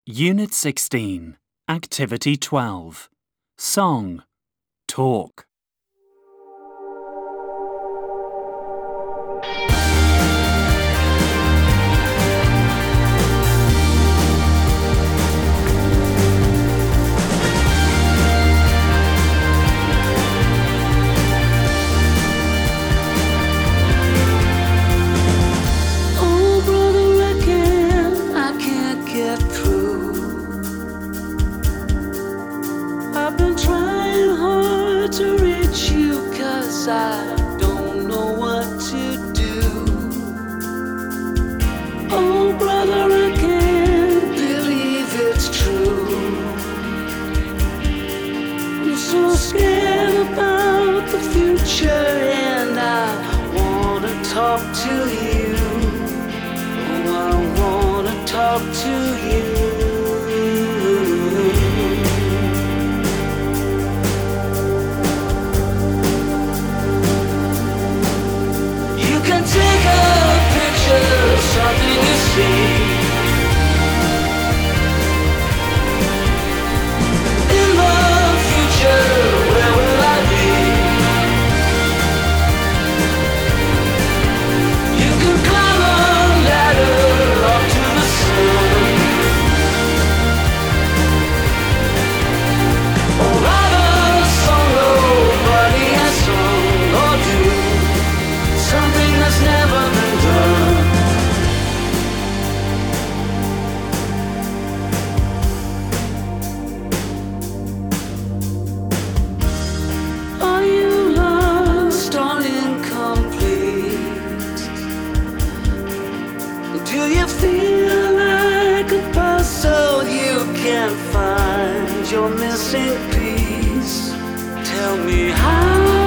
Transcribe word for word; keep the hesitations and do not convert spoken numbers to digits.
Unit sixteen, Activity twelve. Song. Talk. Oh, brother, again, I can't get through. I've been trying hard to reach you, 'cause I don't know what to do. Oh, brother, I can't believe it's true. I'm so scared about the future, and I wanna talk to you. Oh, I wanna talk to you. You can take a picture of something you see. In the future, where will I be? You can climb a ladder up to the sun, or write a song nobody has sung, or do something that's never been done. Are you lost or incomplete? Do you feel like a puzzle you can't find your missing piece? Tell me how